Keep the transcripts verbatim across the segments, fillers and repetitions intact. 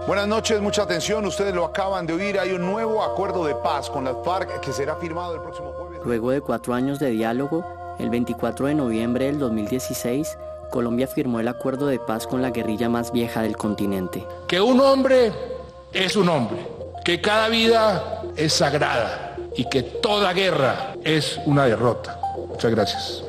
Buenas noches, mucha atención, ustedes lo acaban de oír, hay un nuevo acuerdo de paz con las FARC que será firmado el próximo jueves. Luego de cuatro años de diálogo, el veinticuatro de noviembre del dos mil dieciséis, Colombia firmó el acuerdo de paz con la guerrilla más vieja del continente. Que un hombre es un hombre, que cada vida es sagrada y que toda guerra es una derrota. Muchas gracias.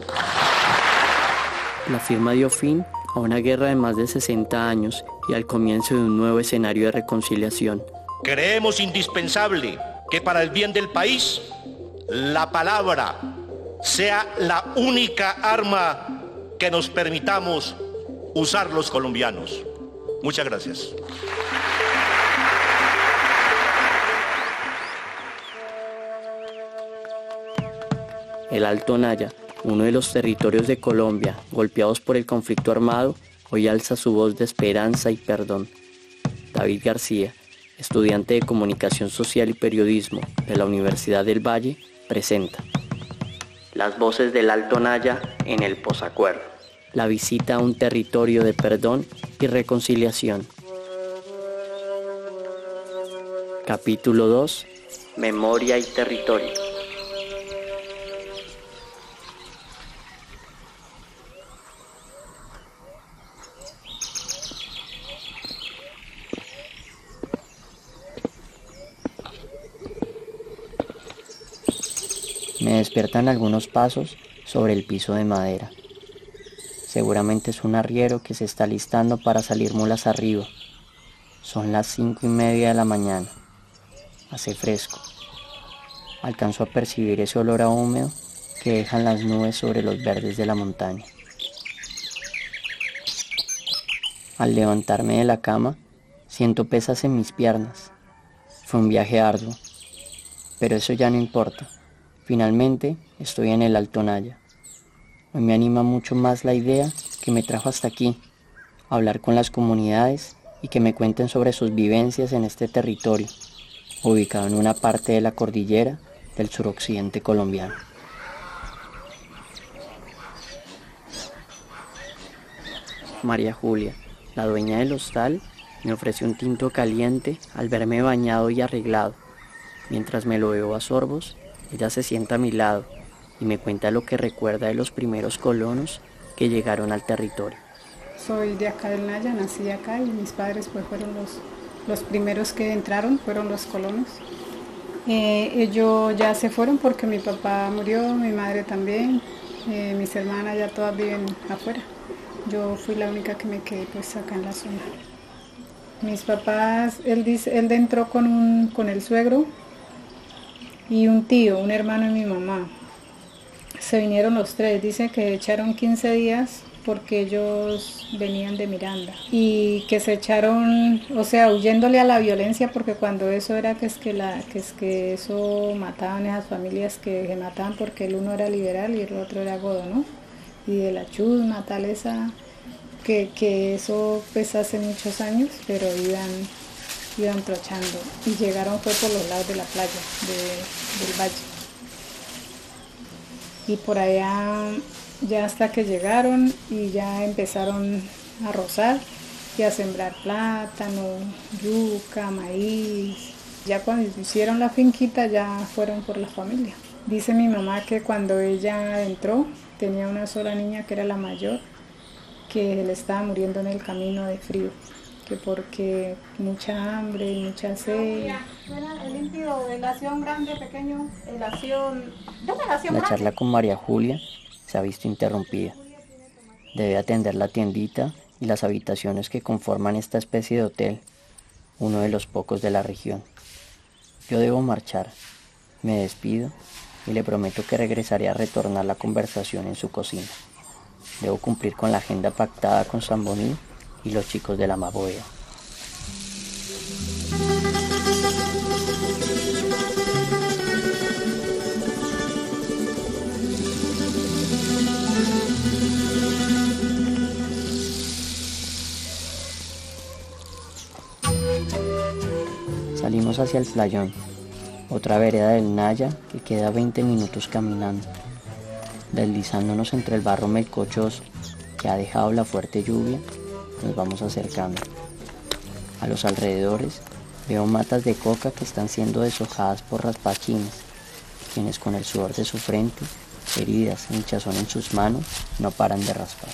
La firma dio fin a una guerra de más de sesenta años y al comienzo de un nuevo escenario de reconciliación. Creemos indispensable que para el bien del país, la palabra sea la única arma que nos permitamos usar los colombianos. Muchas gracias. El Alto Naya, uno de los territorios de Colombia golpeados por el conflicto armado, hoy alza su voz de esperanza y perdón. David García, estudiante de Comunicación Social y Periodismo de la Universidad del Valle, presenta Las voces del Alto Naya en el posacuerdo. La visita a un territorio de perdón y reconciliación. Capítulo dos. Memoria y territorio. Me despiertan algunos pasos sobre el piso de madera. Seguramente es un arriero que se está listando para salir mulas arriba. Son las cinco y media de la mañana. Hace fresco. Alcanzo a percibir ese olor a húmedo que dejan las nubes sobre los verdes de la montaña. Al levantarme de la cama, siento pesas en mis piernas. Fue un viaje arduo, pero eso ya no importa. Finalmente estoy en el Alto Naya. Hoy me anima mucho más la idea que me trajo hasta aquí, hablar con las comunidades y que me cuenten sobre sus vivencias en este territorio, ubicado en una parte de la cordillera del suroccidente colombiano. María Julia, la dueña del hostal, me ofreció un tinto caliente al verme bañado y arreglado. Mientras me lo bebo a sorbos, ella se sienta a mi lado y me cuenta lo que recuerda de los primeros colonos que llegaron al territorio. Soy de acá del Naya, nací acá y mis padres pues fueron los, los primeros que entraron, fueron los colonos. Eh, ellos ya se fueron porque mi papá murió, mi madre también, eh, mis hermanas ya todas viven afuera. Yo fui la única que me quedé pues acá en la zona. Mis papás, él, dice, él entró con, un, con el suegro y un tío, un hermano de mi mamá. Se vinieron los tres, dice que echaron quince días porque ellos venían de Miranda y que se echaron, o sea, huyéndole a la violencia, porque cuando eso era que es que, la, que, es que eso mataban a esas familias que se mataban porque el uno era liberal y el otro era godo, ¿no? Y de la chusma, tal esa, que, que eso pues hace muchos años, pero iban... iban trochando y llegaron fue por los lados de la playa de, del valle y por allá ya hasta que llegaron y ya empezaron a rozar y a sembrar plátano, yuca, maíz. Ya cuando hicieron la finquita ya fueron por la familia. Dice mi mamá que cuando ella entró tenía una sola niña que era la mayor, que le estaba muriendo en el camino de frío, que porque mucha hambre y mucha sed. La charla con María Julia se ha visto interrumpida. Debe atender la tiendita y las habitaciones que conforman esta especie de hotel, uno de los pocos de la región. Yo debo marchar. Me despido y le prometo que regresaré a retornar la conversación en su cocina. Debo cumplir con la agenda pactada con Samboní y los chicos de la Maboya. Salimos hacia el playón, otra vereda del Naya que queda veinte minutos caminando. Deslizándonos entre el barro melcochoso que ha dejado la fuerte lluvia, nos vamos acercando. A los alrededores veo matas de coca que están siendo deshojadas por raspachines, quienes con el sudor de su frente, heridas e hinchazón en sus manos, no paran de raspar.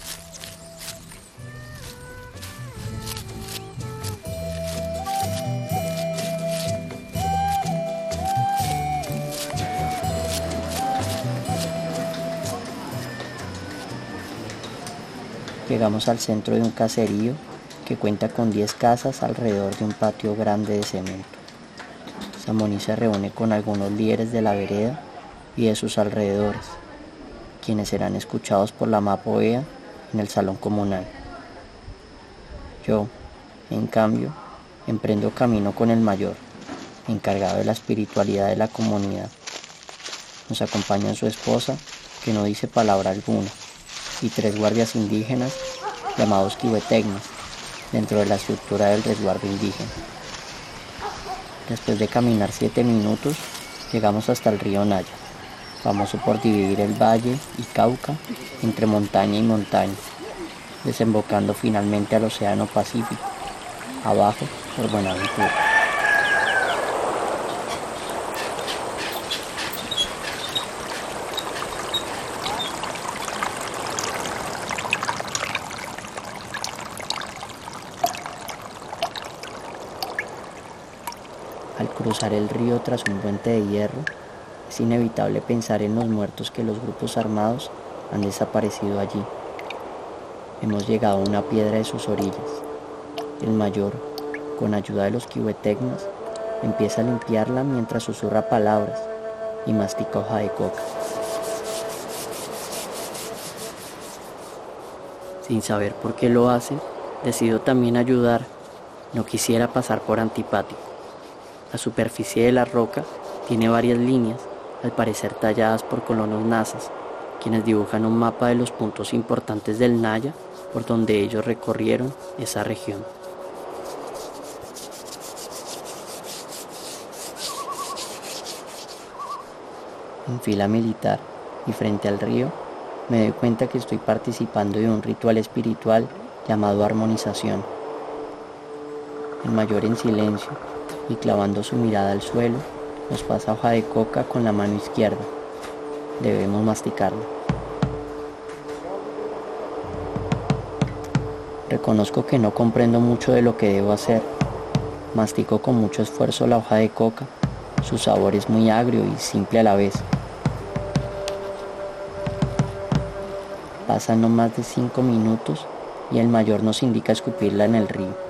Llegamos al centro de un caserío que cuenta con diez casas alrededor de un patio grande de cemento. Samoní se reúne con algunos líderes de la vereda y de sus alrededores, quienes serán escuchados por la Mapoea en el salón comunal. Yo, en cambio, emprendo camino con el mayor, encargado de la espiritualidad de la comunidad. Nos acompaña su esposa, que no dice palabra alguna, y tres guardias indígenas llamados quihuetegnas dentro de la estructura del resguardo indígena. Después de caminar siete minutos, llegamos hasta el río Naya, famoso por dividir el valle y Cauca entre montaña y montaña, desembocando finalmente al Océano Pacífico, abajo por Buenaventura. Al cruzar el río tras un puente de hierro, es inevitable pensar en los muertos que los grupos armados han desaparecido allí. Hemos llegado a una piedra de sus orillas. El mayor, con ayuda de los quihuetegnas, empieza a limpiarla mientras susurra palabras y mastica hoja de coca. Sin saber por qué lo hace, decido también ayudar. No quisiera pasar por antipático. La superficie de la roca tiene varias líneas, al parecer talladas por colonos nazas, quienes dibujan un mapa de los puntos importantes del Naya por donde ellos recorrieron esa región. En fila militar y frente al río, me doy cuenta que estoy participando de un ritual espiritual llamado armonización. El mayor en silencio y clavando su mirada al suelo, nos pasa hoja de coca con la mano izquierda. Debemos masticarla. Reconozco que no comprendo mucho de lo que debo hacer. Mastico con mucho esfuerzo la hoja de coca. Su sabor es muy agrio y simple a la vez. Pasan no más de cinco minutos y el mayor nos indica escupirla en el río.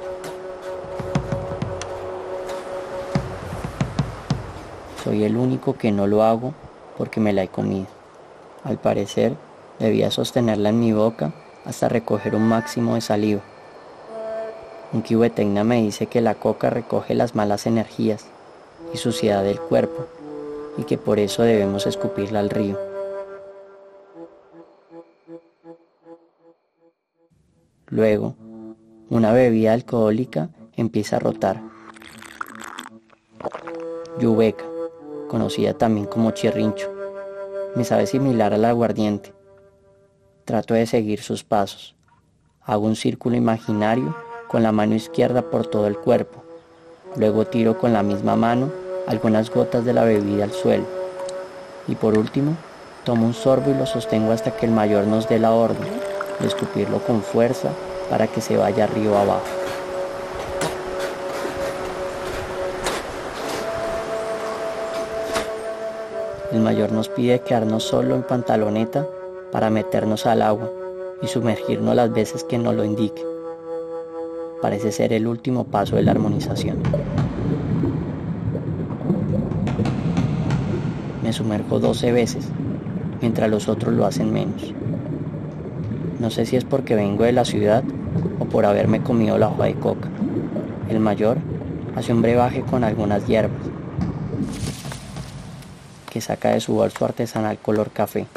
Soy el único que no lo hago porque me la he comido. Al parecer, debía sostenerla en mi boca hasta recoger un máximo de saliva. Un quihuetegna me dice que la coca recoge las malas energías y suciedad del cuerpo y que por eso debemos escupirla al río. Luego, una bebida alcohólica empieza a rotar. Yubeca, conocida también como chirrincho, me sabe similar al aguardiente. Trato de seguir sus pasos. Hago un círculo imaginario con la mano izquierda por todo el cuerpo. Luego tiro con la misma mano algunas gotas de la bebida al suelo. Y por último, tomo un sorbo y lo sostengo hasta que el mayor nos dé la orden de escupirlo con fuerza para que se vaya río abajo. El mayor nos pide quedarnos solo en pantaloneta para meternos al agua y sumergirnos las veces que nos lo indique. Parece ser el último paso de la armonización. Me sumerjo doce veces, mientras los otros lo hacen menos. No sé si es porque vengo de la ciudad o por haberme comido la hoja de coca. El mayor hace un brebaje con algunas hierbas que saca de su bolso artesanal color café.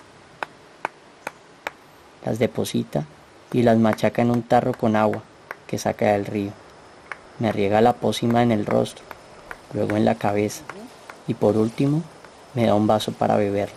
Las deposita y las machaca en un tarro con agua que saca del río. Me riega la pócima en el rostro, luego en la cabeza y por último me da un vaso para beberla.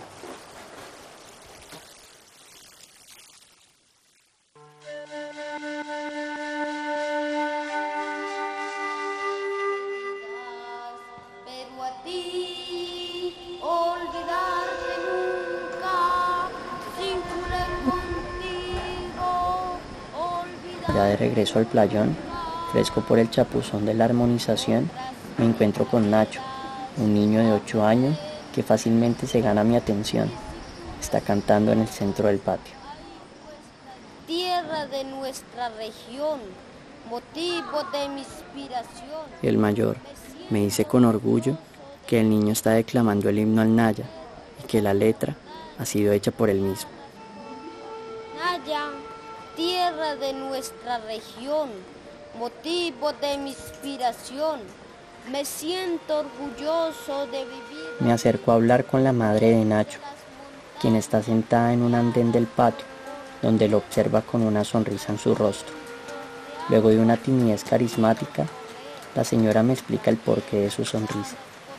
Ya de regreso al playón, fresco por el chapuzón de la armonización, me encuentro con Nacho, un niño de ocho años que fácilmente se gana mi atención. Está cantando en el centro del patio. Tierra de nuestra región, motivo de mi inspiración. El mayor me dice con orgullo que el niño está declamando el himno al Naya y que la letra ha sido hecha por él mismo. Naya, tierra de nuestra región, motivo de mi inspiración. Me siento orgulloso de vivir. Me acerco a hablar con la madre de Nacho, quien está sentada en un andén del patio, donde lo observa con una sonrisa en su rostro. Luego de una timidez carismática, la señora me explica el porqué de su sonrisa.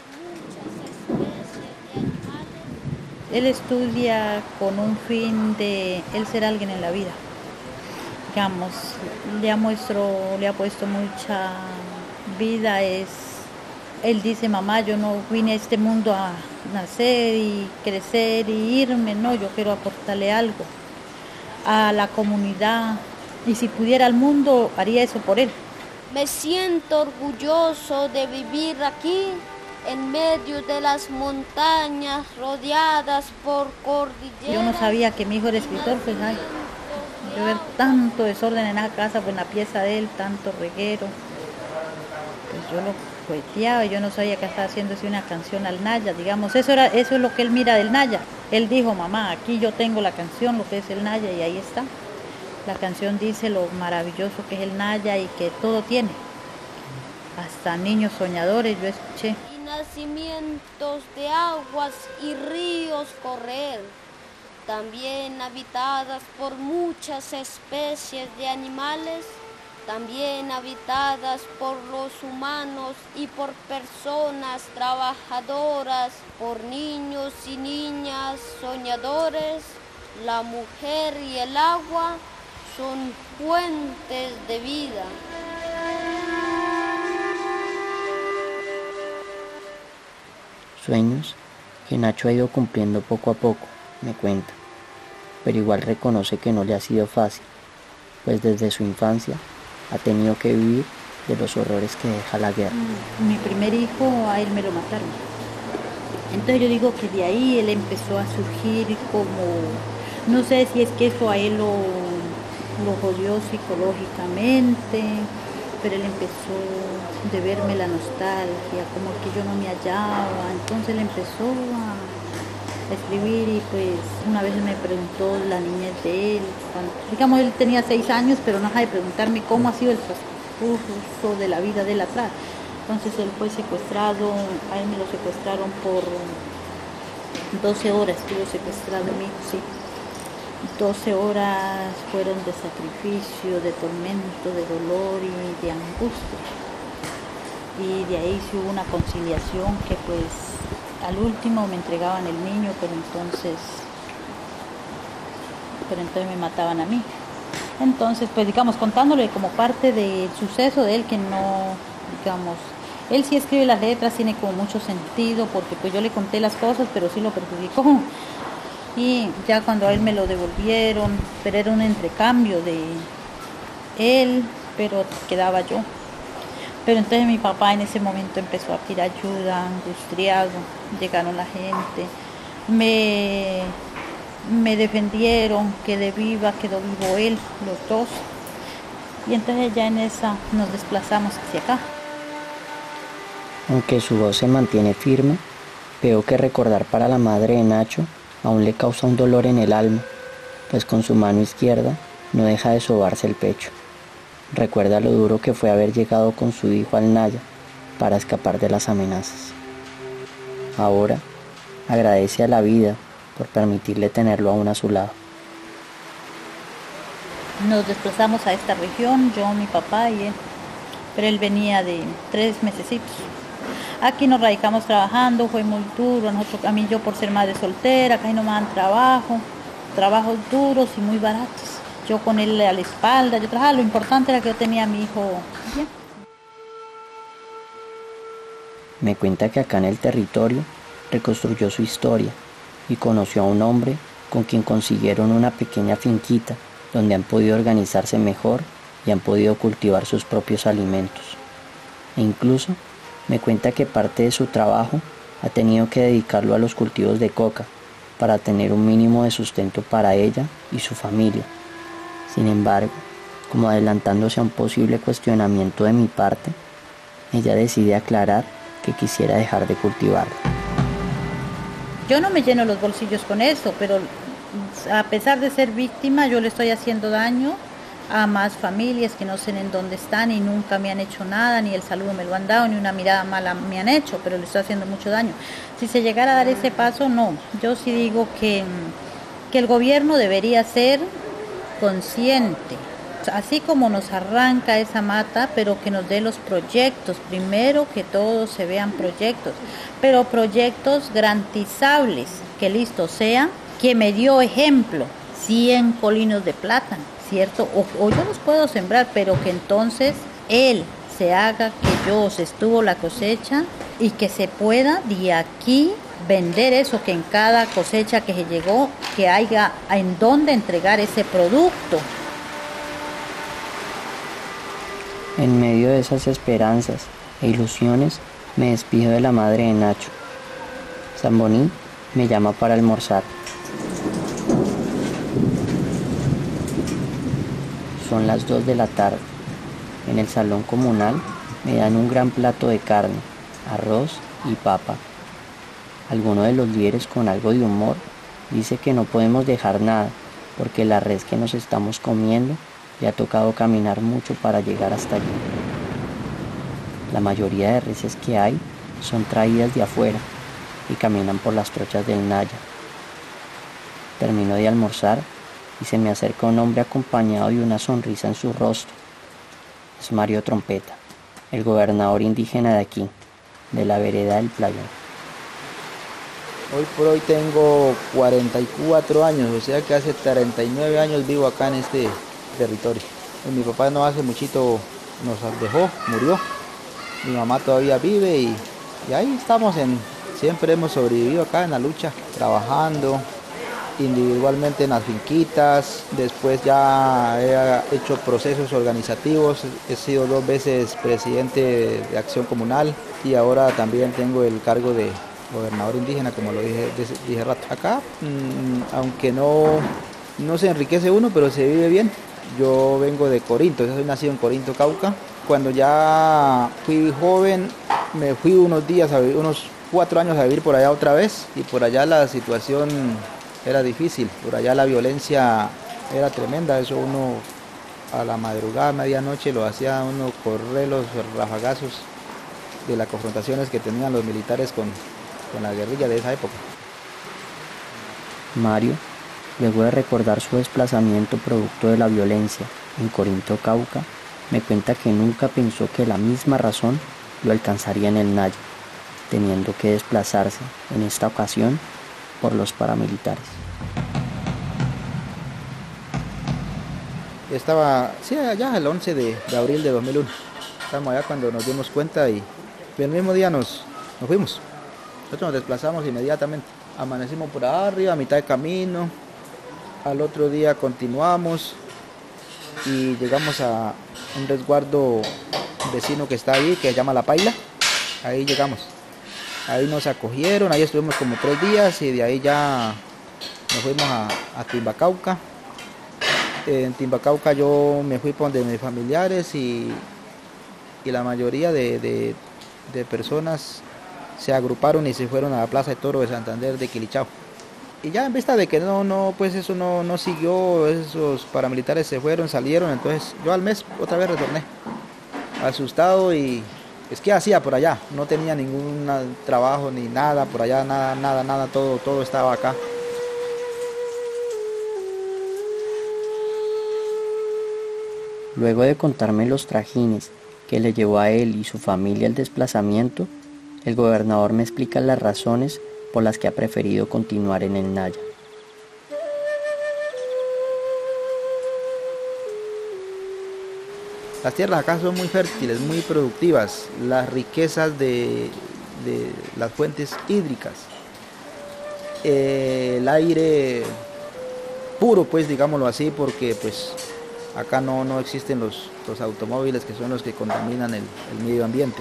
Él estudia con un fin de él ser alguien en la vida. Digamos, le ha, muestro, le ha puesto mucha vida. Es, él dice, mamá, yo no vine a este mundo a nacer y crecer y irme, no, yo quiero aportarle algo a la comunidad. Y si pudiera al mundo, haría eso por él. Me siento orgulloso de vivir aquí, en medio de las montañas, rodeadas por cordilleras. Yo no sabía que mi hijo era escritor, pues ay, yo ver tanto desorden en la casa, pues en la pieza de él, tanto reguero. Pues yo lo poeteaba, yo no sabía que estaba haciéndose una canción al Naya, digamos, eso era, eso es lo que él mira del Naya. Él dijo, mamá, aquí yo tengo la canción, lo que es el Naya, y ahí está. La canción dice lo maravilloso que es el Naya y que todo tiene. Hasta niños soñadores yo escuché. Y nacimientos de aguas y ríos correr, también habitadas por muchas especies de animales, también habitadas por los humanos y por personas trabajadoras, por niños y niñas soñadores. La mujer y el agua son fuentes de vida. Sueños que Nacho ha ido cumpliendo poco a poco, me cuenta, pero igual reconoce que no le ha sido fácil, pues desde su infancia ha tenido que vivir de los horrores que deja la guerra. Mi primer hijo, a él me lo mataron. Entonces yo digo que de ahí él empezó a surgir como, no sé si es que eso a él lo, lo jodió psicológicamente, pero él empezó de verme la nostalgia, como que yo no me hallaba, entonces él empezó a escribir y pues una vez me preguntó la niñez de él, cuando, digamos él tenía seis años, pero no deja de preguntarme cómo ha sido el transcurso de la vida de él atrás. Entonces él fue secuestrado, a él me lo secuestraron por doce horas, estuvo secuestrado mi hijo, sí. doce horas fueron de sacrificio, de tormento, de dolor y de angustia. Y de ahí sí hubo una conciliación que pues al último me entregaban el niño, pero entonces, pero entonces me mataban a mí. Entonces, pues digamos, contándole como parte del suceso de él, que no, digamos, él sí escribe las letras, tiene como mucho sentido, porque pues yo le conté las cosas, pero sí lo perjudicó. Y ya cuando a él me lo devolvieron, pero era un entrecambio de él, pero quedaba yo. Pero entonces mi papá en ese momento empezó a pedir ayuda, angustiado, llegaron la gente, me, me defendieron, quedé viva, quedó vivo él, los dos. Y entonces ya en esa nos desplazamos hacia acá. Aunque su voz se mantiene firme, veo que recordar para la madre de Nacho aún le causa un dolor en el alma, pues con su mano izquierda no deja de sobarse el pecho. Recuerda lo duro que fue haber llegado con su hijo al Naya para escapar de las amenazas. Ahora agradece a la vida por permitirle tenerlo aún a su lado. Nos desplazamos a esta región, yo, mi papá y él, pero él venía de tres mesecitos. Aquí nos radicamos trabajando, fue muy duro, nosotros, a mí yo por ser madre soltera, acá no me dan trabajo, trabajos duros y muy baratos. Yo con él a la espalda, yo trabajaba, lo importante era que yo tenía a mi hijo bien. Me cuenta que acá en el territorio reconstruyó su historia y conoció a un hombre con quien consiguieron una pequeña finquita donde han podido organizarse mejor y han podido cultivar sus propios alimentos. E incluso me cuenta que parte de su trabajo ha tenido que dedicarlo a los cultivos de coca para tener un mínimo de sustento para ella y su familia. Sin embargo, como adelantándose a un posible cuestionamiento de mi parte, ella decide aclarar que quisiera dejar de cultivarla. Yo no me lleno los bolsillos con eso, pero a pesar de ser víctima, yo le estoy haciendo daño a más familias que no sé en dónde están y nunca me han hecho nada, ni el saludo me lo han dado, ni una mirada mala me han hecho, pero le estoy haciendo mucho daño. Si se llegara a dar ese paso, no. Yo sí digo que, que el gobierno debería ser consciente, así como nos arranca esa mata, pero que nos dé los proyectos, primero que todo se vean proyectos, pero proyectos garantizables, que listo sea, que me dio ejemplo, cien colinos de plátano, ¿cierto? O, o yo los puedo sembrar, pero que entonces él se haga que yo se estuvo la cosecha y que se pueda de aquí vender eso, que en cada cosecha que se llegó, que haya en dónde entregar ese producto. En medio de esas esperanzas e ilusiones, me despido de la madre de Nacho. Zamboní me llama para almorzar. Son las dos de la tarde. En el salón comunal me dan un gran plato de carne, arroz y papa. Alguno de los líderes, con algo de humor, dice que no podemos dejar nada porque la res que nos estamos comiendo le ha tocado caminar mucho para llegar hasta allí. La mayoría de reses que hay son traídas de afuera y caminan por las trochas del Naya. Termino de almorzar y se me acerca un hombre acompañado de una sonrisa en su rostro. Es Mario Trompeta, el gobernador indígena de aquí, de la vereda del Playón. Hoy por hoy tengo cuarenta y cuatro años, o sea que hace treinta y nueve años vivo acá en este territorio. Mi papá no hace muchito nos dejó, murió. Mi mamá todavía vive y, y ahí estamos, en, siempre hemos sobrevivido acá en la lucha, trabajando individualmente en las finquitas. Después ya he hecho procesos organizativos, he sido dos veces presidente de Acción Comunal y ahora también tengo el cargo de gobernador indígena, como lo dije, dije rato. Acá, mmm, aunque no, no se enriquece uno, pero se vive bien. Yo vengo de Corinto, yo soy nacido en Corinto, Cauca. Cuando ya fui joven, me fui unos días, a vivir, unos cuatro años a vivir por allá otra vez, y por allá la situación era difícil, por allá la violencia era tremenda. Eso uno a la madrugada, a medianoche, lo hacía uno correr los rafagazos de las confrontaciones que tenían los militares con, con la guerrilla de esa época. Mario, luego de recordar su desplazamiento producto de la violencia en Corinto, Cauca, me cuenta que nunca pensó que la misma razón lo alcanzaría en el Naya, teniendo que desplazarse en esta ocasión por los paramilitares. Estaba, sí, allá el once de abril de dos mil uno, estábamos allá cuando nos dimos cuenta y el mismo día nos, nos fuimos. Nosotros nos desplazamos inmediatamente, amanecimos por arriba a mitad de camino, al otro día continuamos y llegamos a un resguardo vecino que está ahí, que se llama La Paila. Ahí llegamos, ahí nos acogieron, ahí estuvimos como tres días y de ahí ya nos fuimos a, a Timbacauca. En Timbacauca yo me fui por donde mis familiares y, y la mayoría de, de, de personas se agruparon y se fueron a la Plaza de Toro de Santander de Quilichao. Y ya en vista de que no, no, pues eso no, no siguió, esos paramilitares se fueron, salieron, entonces yo al mes otra vez retorné, asustado. Y es que hacía por allá, no tenía ningún trabajo ni nada por allá, nada, nada, nada, todo, todo estaba acá. Luego de contarme los trajines que le llevó a él y su familia al desplazamiento, el gobernador me explica las razones por las que ha preferido continuar en el Naya. Las tierras acá son muy fértiles, muy productivas, las riquezas de, de las fuentes hídricas, eh, el aire puro, pues digámoslo así, porque pues acá no, no existen los, los automóviles que son los que contaminan el, el medio ambiente.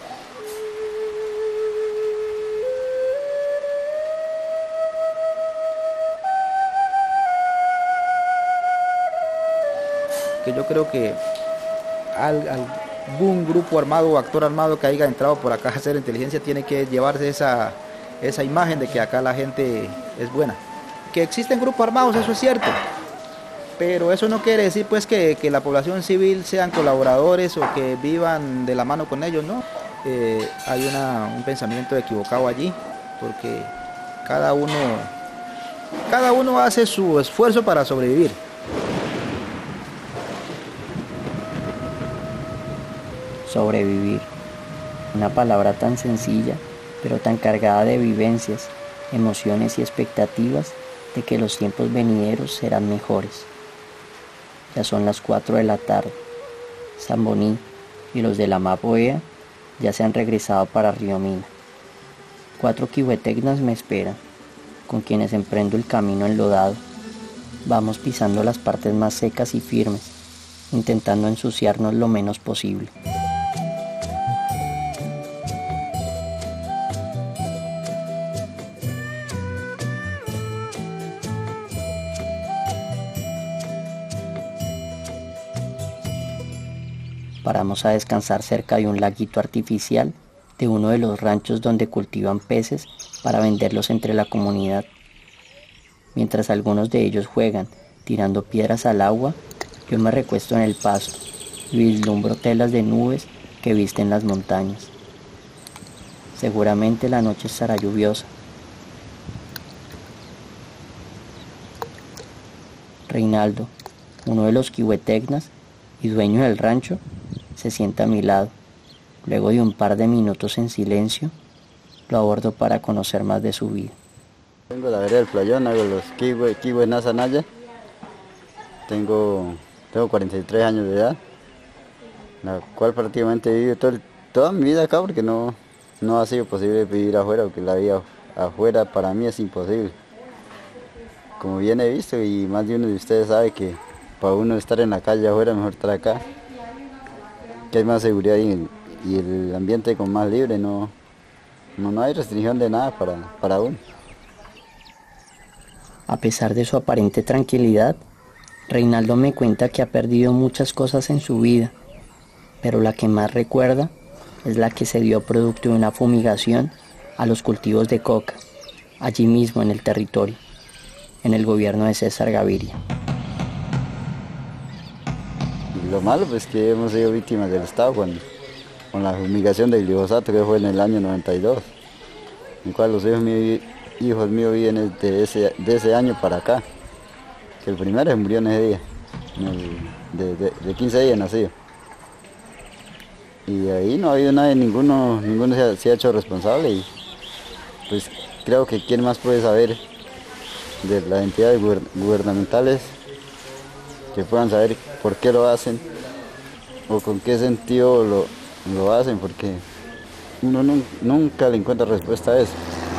Que yo creo que al, algún grupo armado o actor armado que haya entrado por acá a hacer inteligencia tiene que llevarse esa, esa imagen de que acá la gente es buena. Que existen grupos armados, eso es cierto, pero eso no quiere decir pues que, que la población civil sean colaboradores o que vivan de la mano con ellos, ¿no? Eh, hay una, un pensamiento equivocado allí, porque cada uno, cada uno hace su esfuerzo para sobrevivir. Sobrevivir, una palabra tan sencilla, pero tan cargada de vivencias, emociones y expectativas de que los tiempos venideros serán mejores. Ya son las cuatro de la tarde. Samboní y los de la Mapoea ya se han regresado para Río Mina. Cuatro kihuetegnas me esperan, con quienes emprendo el camino enlodado. Vamos pisando las partes más secas y firmes, intentando ensuciarnos lo menos posible. Paramos a descansar cerca de un laguito artificial de uno de los ranchos donde cultivan peces para venderlos entre la comunidad. Mientras algunos de ellos juegan tirando piedras al agua, yo me recuesto en el pasto y vislumbro telas de nubes que visten las montañas. Seguramente la noche estará lluviosa. Reinaldo, uno de los kihuetegnas y dueño del rancho, se sienta a mi lado. Luego de un par de minutos en silencio, lo abordo para conocer más de su vida. Tengo la vereda del Playón, hago los kiwi, kiwi Nasa Naya. Tengo, tengo cuarenta y tres años de edad, la cual prácticamente he vivido todo el, toda mi vida acá porque no, no ha sido posible vivir afuera, porque la vida afuera para mí es imposible. Como bien he visto y más de uno de ustedes sabe que para uno estar en la calle afuera mejor estar acá, que hay más seguridad y, y el ambiente con más libre, no, no, no hay restricción de nada para, para uno. A pesar de su aparente tranquilidad, Reinaldo me cuenta que ha perdido muchas cosas en su vida, pero la que más recuerda es la que se dio producto de una fumigación a los cultivos de coca, allí mismo en el territorio, en el gobierno de César Gaviria. Lo malo pues que hemos sido víctimas del Estado con, con la fumigación del glifosato que fue en el año noventa y dos, en el cual los hijos míos, hijos míos viven de ese, de ese año para acá, que el primero se murió en ese día, en el, de, de, de quince días nacido. Y ahí no ha habido nadie, ninguno, ninguno se ha, se ha hecho responsable y pues creo que quién más puede saber de las entidades gubernamentales que puedan saber por qué lo hacen o con qué sentido lo, lo hacen, porque uno nunca, nunca le encuentra respuesta a eso.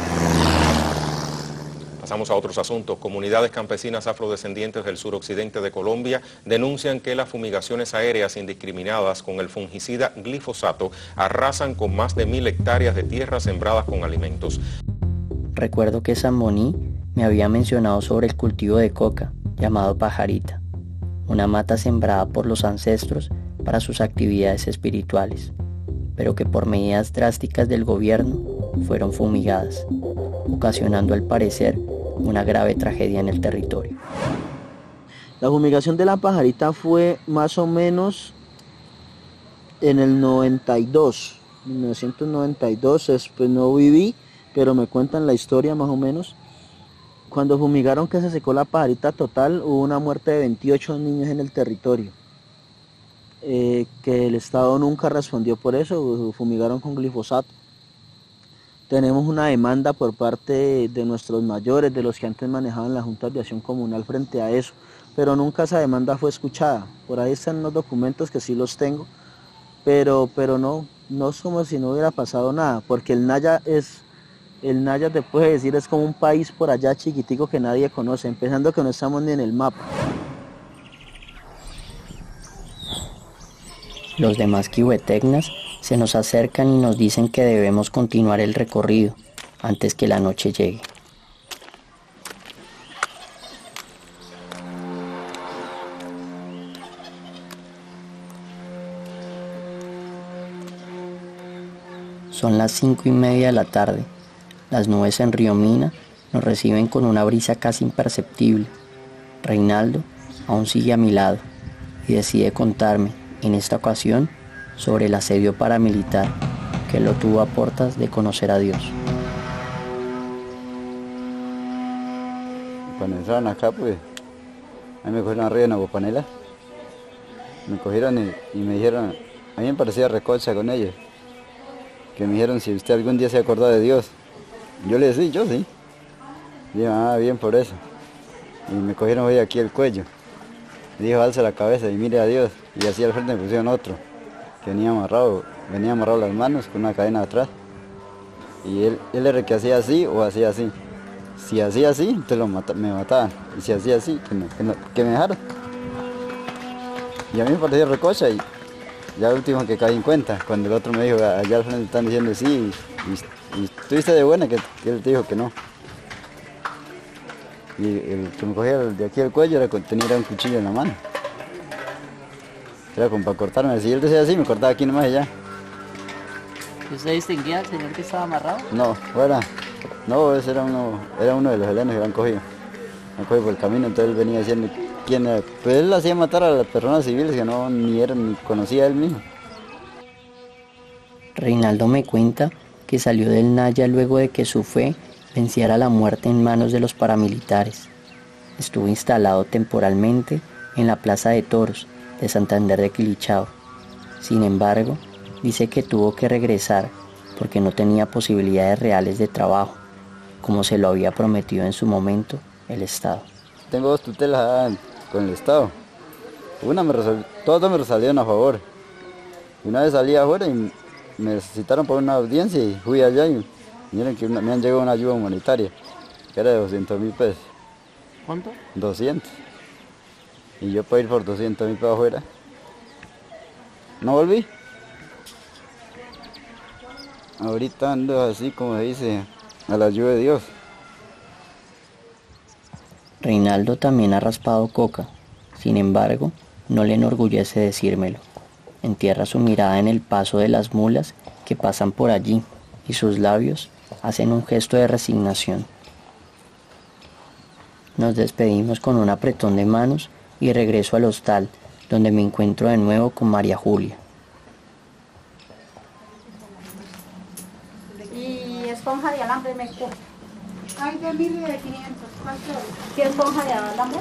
Pasamos a otros asuntos. Comunidades campesinas afrodescendientes del suroccidente de Colombia denuncian que las fumigaciones aéreas indiscriminadas con el fungicida glifosato arrasan con más de mil hectáreas de tierra sembradas con alimentos. Recuerdo que Samboní me había mencionado sobre el cultivo de coca, llamado pajarita, una mata sembrada por los ancestros para sus actividades espirituales, pero que por medidas drásticas del gobierno fueron fumigadas, ocasionando al parecer una grave tragedia en el territorio. La fumigación de la pajarita fue más o menos en el noventa y dos, mil novecientos noventa y dos, después no viví, pero me cuentan la historia más o menos. Cuando fumigaron que se secó la pajarita total, hubo una muerte de veintiocho niños en el territorio. Eh, que el Estado nunca respondió por eso, fumigaron con glifosato. Tenemos una demanda por parte de nuestros mayores, de los que antes manejaban la Junta de Aviación Comunal frente a eso, pero nunca esa demanda fue escuchada. Por ahí están los documentos que sí los tengo, pero, pero no, no es como si no hubiera pasado nada, porque el Naya es... El Naya, te puede decir, es como un país por allá chiquitico que nadie conoce, empezando que no estamos ni en el mapa. Los demás kihuetegnas se nos acercan y nos dicen que debemos continuar el recorrido antes que la noche llegue. Son las cinco y media de la tarde. Las nubes en Río Mina nos reciben con una brisa casi imperceptible. Reinaldo aún sigue a mi lado y decide contarme, en esta ocasión, sobre el asedio paramilitar que lo tuvo a puertas de conocer a Dios. Cuando entraron acá, pues, a mí me cogieron arriba en Aguapanela. Me cogieron y, y me dijeron, a mí me parecía recocha con ellos, que me dijeron si usted algún día se acordó de Dios. Yo le decía, yo sí. Dijo, ah, bien por eso. Y me cogieron hoy aquí el cuello. Dijo, alza la cabeza y mire a Dios. Y así al frente me pusieron otro, que venía amarrado, venía amarrado las manos con una cadena atrás. Y él, él era el que hacía así o hacía así. Si hacía así, entonces lo mata, me mataban. Y si hacía así, que, no, que, no, que me dejaron. Y a mí me parecía recocha y ya el último que caí en cuenta, cuando el otro me dijo, allá al frente están diciendo sí, y, y, y tuviste de buena que, que él te dijo que no. Y el que me cogía de aquí el cuello era, tenía un cuchillo en la mano. Era como para cortarme, si él decía así, me cortaba aquí nomás y ya. ¿Usted distinguía al señor que estaba amarrado? No, fuera. No, ese era uno, era uno de los helenos que lo han cogido. Me han cogido por el camino, entonces él venía diciendo quién era. Pues él hacía matar a las personas civiles que no ni eran ni conocía a él mismo. Reinaldo me cuenta que salió del Naya luego de que su fe venciera la muerte en manos de los paramilitares. Estuvo instalado temporalmente en la Plaza de Toros de Santander de Quilichao. Sin embargo, dice que tuvo que regresar porque no tenía posibilidades reales de trabajo, como se lo había prometido en su momento el Estado. Tengo dos tutelas con el Estado. Una me resol... Todos me resalieron a favor. Y una vez salí afuera y me necesitaron para una audiencia y fui allá y miren que me han llegado una ayuda humanitaria, que era de doscientos mil pesos. ¿Cuánto? doscientos. Y yo puedo ir por doscientos mil para afuera. No volví. Ahorita ando así como dice, a la ayuda de Dios. Reinaldo también ha raspado coca, sin embargo, no le enorgullece decírmelo. Entierra su mirada en el paso de las mulas que pasan por allí y sus labios hacen un gesto de resignación. Nos despedimos con un apretón de manos y regreso al hostal, donde me encuentro de nuevo con María Julia. Y esponja de alambre me cuesta. Hay de mil y de quinientos. ¿Qué esponja de alambre?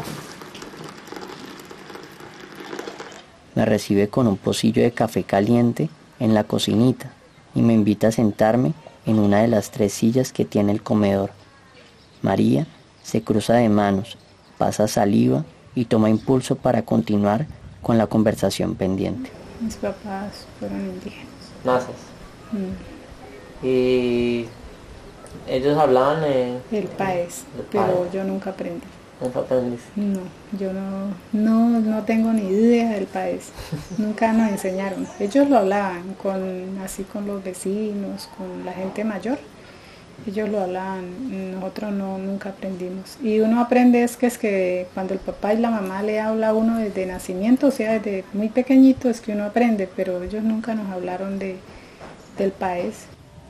Me recibe con un pocillo de café caliente en la cocinita y me invita a sentarme en una de las tres sillas que tiene el comedor. María se cruza de manos, pasa saliva y toma impulso para continuar con la conversación pendiente. Mis papás fueron indígenas. ¿Naces? Mm. Y ellos hablaban eh, el país, el pero país. yo nunca aprendí. ¿Nunca aprendiste? No, yo no, no, no tengo ni idea del país. Nunca nos enseñaron. Ellos lo hablaban con, así con los vecinos, con la gente mayor. Ellos lo hablaban, nosotros no, nunca aprendimos. Y uno aprende es que es que cuando el papá y la mamá le habla a uno desde nacimiento, o sea, desde muy pequeñito es que uno aprende, pero ellos nunca nos hablaron de, del país.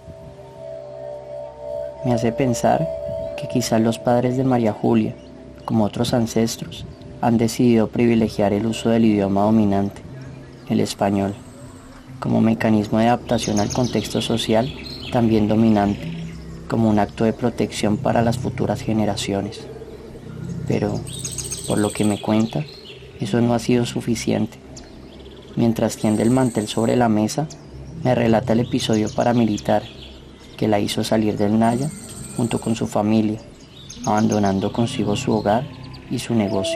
Me hace pensar que quizás los padres de María Julia, como otros ancestros, han decidido privilegiar el uso del idioma dominante, el español, como mecanismo de adaptación al contexto social también dominante, como un acto de protección para las futuras generaciones. Pero, por lo que me cuenta, eso no ha sido suficiente. Mientras tiende el mantel sobre la mesa, me relata el episodio paramilitar que la hizo salir del Naya junto con su familia, abandonando consigo su hogar y su negocio.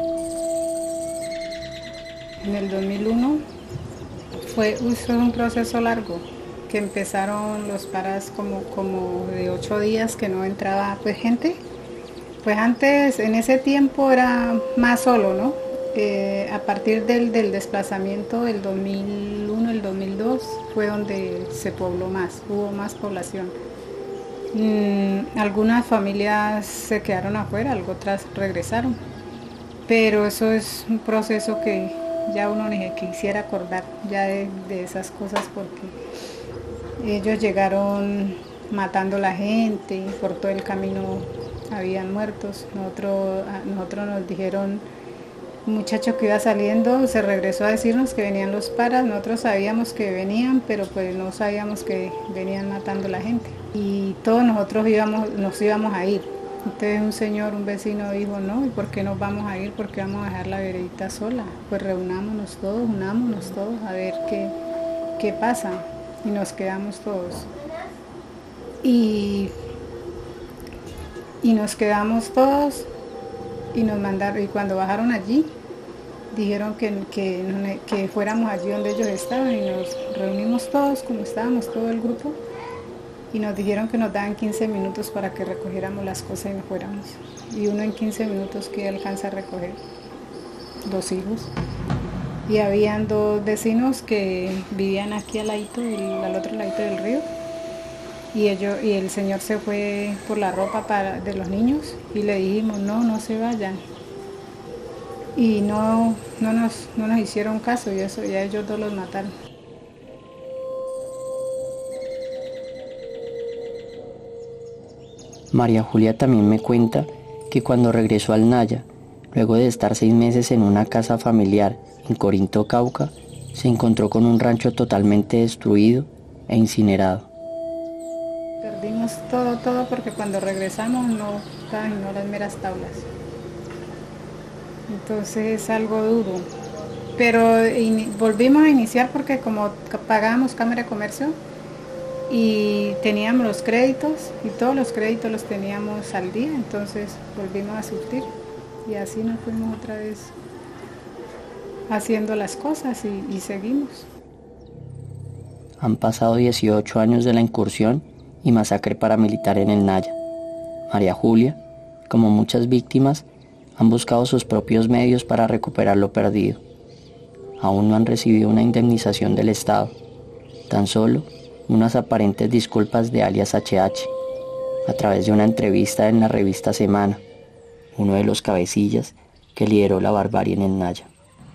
En el dos mil uno fue, fue un proceso largo, que empezaron los paras como, como de ocho días que no entraba pues gente. Pues antes, en ese tiempo era más solo, ¿no? eh, a partir del, del desplazamiento del dos mil uno, el dos mil dos, fue donde se pobló más, hubo más población. Mm, algunas familias se quedaron afuera, otras regresaron, pero eso es un proceso que ya uno ni quisiera acordar ya de, de esas cosas, porque ellos llegaron matando a la gente, por todo el camino habían muertos. Nosotros, nosotros nos dijeron, un muchacho que iba saliendo se regresó a decirnos que venían los paras, nosotros sabíamos que venían, pero pues no sabíamos que venían matando a la gente. Y todos nosotros íbamos, nos íbamos a ir. Entonces un señor, un vecino dijo, no, ¿y por qué nos vamos a ir? ¿Por qué vamos a dejar la veredita sola? Pues reunámonos todos, unámonos todos a ver qué, qué pasa. Y nos quedamos todos. Y, y nos quedamos todos y nos mandaron, y cuando bajaron allí, dijeron que, que, que fuéramos allí donde ellos estaban, y nos reunimos todos, como estábamos todo el grupo, y nos dijeron que nos daban quince minutos para que recogiéramos las cosas y nos fuéramos. Y uno en quince minutos que alcanza a recoger, dos hijos. Y habían dos vecinos que vivían aquí al ladito, al otro ladito del río. Y, ellos, y el señor se fue por la ropa para, de los niños, y le dijimos, no, no se vayan. Y no, no, nos, no nos hicieron caso, y eso ya ellos dos los mataron. María Julia también me cuenta que cuando regresó al Naya, luego de estar seis meses en una casa familiar en Corinto, Cauca, se encontró con un rancho totalmente destruido e incinerado. Perdimos todo, todo, porque cuando regresamos no estaban sino las meras tablas. Entonces es algo duro. Pero in, volvimos a iniciar porque como pagábamos Cámara de Comercio y teníamos los créditos, y todos los créditos los teníamos al día, entonces volvimos a surtir. Y así nos fuimos otra vez haciendo las cosas y, y seguimos. Han pasado dieciocho años de la incursión y masacre paramilitar en el Naya. María Julia, como muchas víctimas, han buscado sus propios medios para recuperar lo perdido. Aún no han recibido una indemnización del Estado, tan solo unas aparentes disculpas de alias H H, a través de una entrevista en la revista Semana, uno de los cabecillas que lideró la barbarie en el Naya.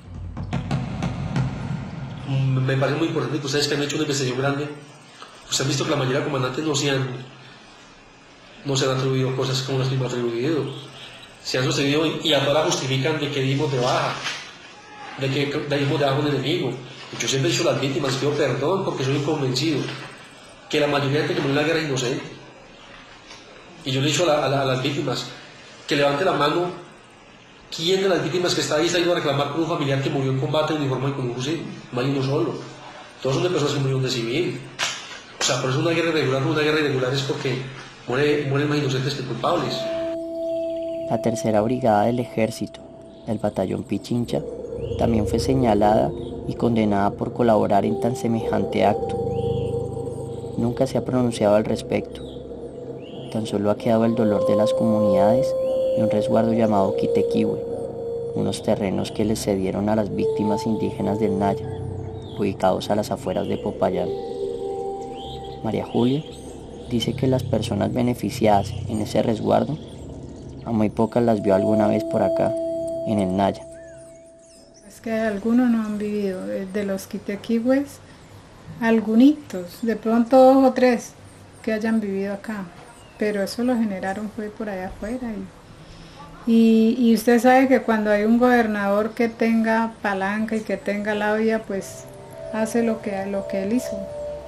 Me parece muy importante que ustedes que han hecho una investigación grande, pues han visto que la mayoría de comandantes no se han, no se han atribuido cosas como las que me han atribuido. Se han sucedido y ahora justifican de que dimos de baja, de que dimos de baja a un enemigo. Y yo siempre he dicho a las víctimas, pido perdón porque soy convencido que la mayoría de gente que murió en la guerra es inocente. Y yo le he dicho a, la, a, la, a las víctimas que levante la mano quién de las víctimas que está ahí está ido a reclamar por un familiar que murió en combate uniformado y con un fusil. No hay uno solo. Todos son de personas que murieron de civil. O sea, por eso una guerra irregular, una guerra irregular es porque muere, mueren más inocentes que culpables. La tercera brigada del ejército, del batallón Pichincha, también fue señalada y condenada por colaborar en tan semejante acto. Nunca se ha pronunciado al respecto. Tan solo ha quedado el dolor de las comunidades y un resguardo llamado Quitequihue, unos terrenos que les cedieron a las víctimas indígenas del Naya, ubicados a las afueras de Popayán. María Julia dice que las personas beneficiadas en ese resguardo, a muy pocas las vio alguna vez por acá, en el Naya. Es que algunos no han vivido, de los Quitequihues, algunitos, de pronto dos o tres que hayan vivido acá, pero eso lo generaron fue por allá afuera. Y, y, y usted sabe que cuando hay un gobernador que tenga palanca y que tenga labia, pues hace lo que, lo que él hizo.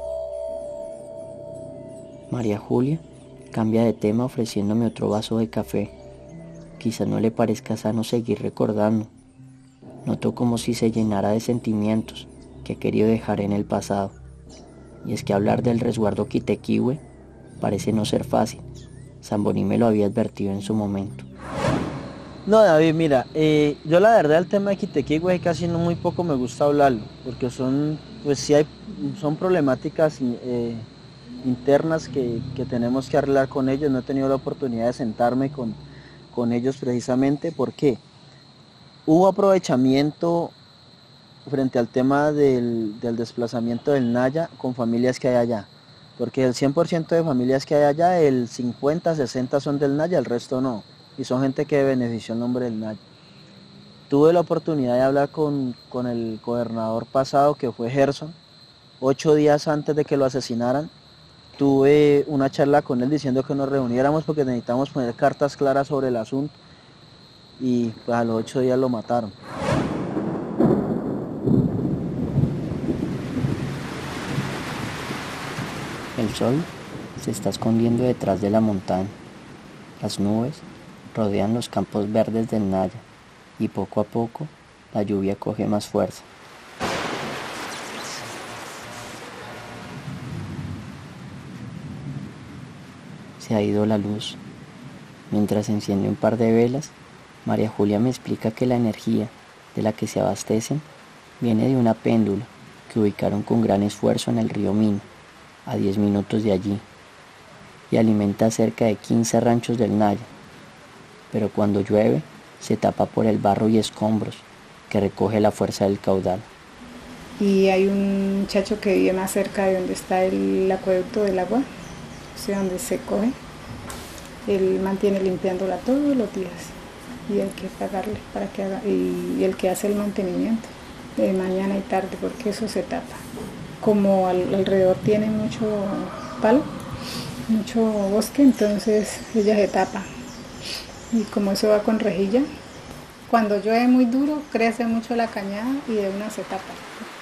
María Julia cambia de tema ofreciéndome otro vaso de café. Quizá no le parezca sano seguir recordando. Noto como si se llenara de sentimientos que he querido dejar en el pasado. Y es que hablar del resguardo Quitequihue parece no ser fácil. Zamboni me lo había advertido en su momento. No, David, mira, eh, yo la verdad el tema de Quitequihue casi no muy poco me gusta hablarlo, porque son, pues sí hay, son problemáticas eh, internas que, que tenemos que arreglar con ellos. No he tenido la oportunidad de sentarme con, con ellos precisamente. ¿Por qué? hubo aprovechamiento frente al tema del, del desplazamiento del Naya con familias que hay allá, porque el cien por ciento de familias que hay allá, el cincuenta, sesenta son del Naya, el resto no, y son gente que benefició el nombre del Naya. Tuve la oportunidad de hablar con, con el gobernador pasado, que fue Gerson, ocho días antes de que lo asesinaran. Tuve una charla con él diciendo que nos reuniéramos porque necesitamos poner cartas claras sobre el asunto, y pues a los ocho días lo mataron. El sol se está escondiendo detrás de la montaña. Las nubes rodean los campos verdes del Naya y poco a poco la lluvia coge más fuerza. Se ha ido la luz. Mientras enciende un par de velas, María Julia me explica que la energía de la que se abastecen viene de una péndula que ubicaron con gran esfuerzo en el río Mina, a diez minutos de allí, y alimenta cerca de quince ranchos del Naya, pero cuando llueve se tapa por el barro y escombros que recoge la fuerza del caudal. Y hay un muchacho que vive más cerca de donde está el acueducto del agua, o sea, donde se coge. Él mantiene limpiándola todos los días y hay que pagarle para que haga, y, y el que hace el mantenimiento de mañana y tarde, porque eso se tapa. Como al, alrededor tiene mucho palo, mucho bosque, entonces ella se tapa. Y como eso va con rejilla, cuando llueve muy duro crece mucho la cañada y de una se tapa.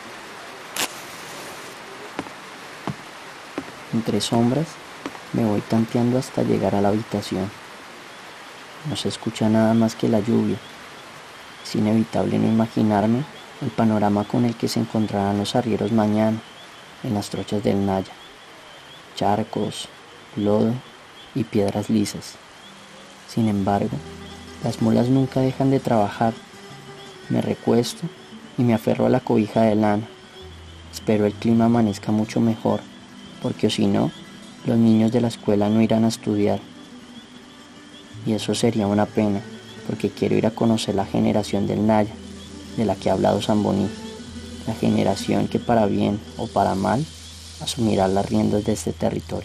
Entre sombras me voy tanteando hasta llegar a la habitación. No se escucha nada más que la lluvia. Es inevitable no imaginarme el panorama con el que se encontrarán los arrieros mañana en las trochas del Naya. Charcos, lodo y piedras lisas. Sin embargo, las mulas nunca dejan de trabajar. Me recuesto y me aferro a la cobija de lana. Espero el clima amanezca mucho mejor, porque o si no, los niños de la escuela no irán a estudiar. Y eso sería una pena, porque quiero ir a conocer la generación del Naya, de la que ha hablado Zamboní, la generación que para bien o para mal asumirá las riendas de este territorio.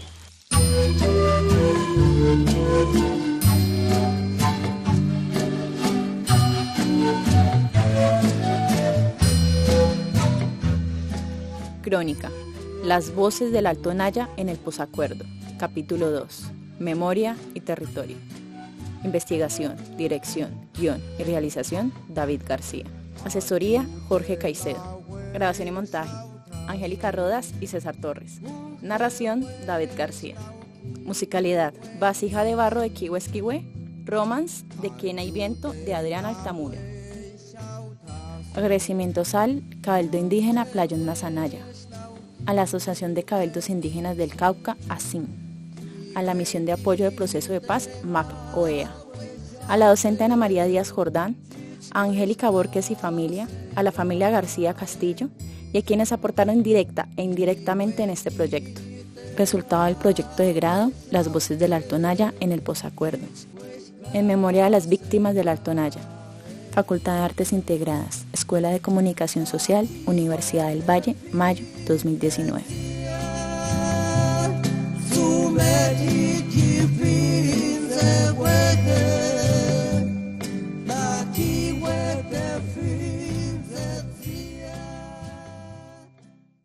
Crónica. Las voces del Alto Naya en el Posacuerdo. Capítulo dos. Memoria y territorio. Investigación, dirección, guión y realización, David García. Asesoría, Jorge Caicedo. Grabación y montaje, Angélica Rodas y César Torres. Narración, David García. Musicalidad, Vasija de barro de Kiwe Esquiwe, Romance de Quena y Viento de Adrián Altamura. Agradecimientos al Cabildo Indígena Playón Mazanaya, a la Asociación de Cabildos Indígenas del Cauca, ASIN, a la Misión de Apoyo del Proceso de Paz, M A P O E A, a la docente Ana María Díaz Jordán, a Angélica Borges y familia, a la familia García Castillo y a quienes aportaron directa e indirectamente en este proyecto. Resultado del proyecto de grado, Las voces del Alto Naya en el Posacuerdo. En memoria de las víctimas del Alto Naya. Facultad de Artes Integradas, Escuela de Comunicación Social, Universidad del Valle, mayo dos mil diecinueve.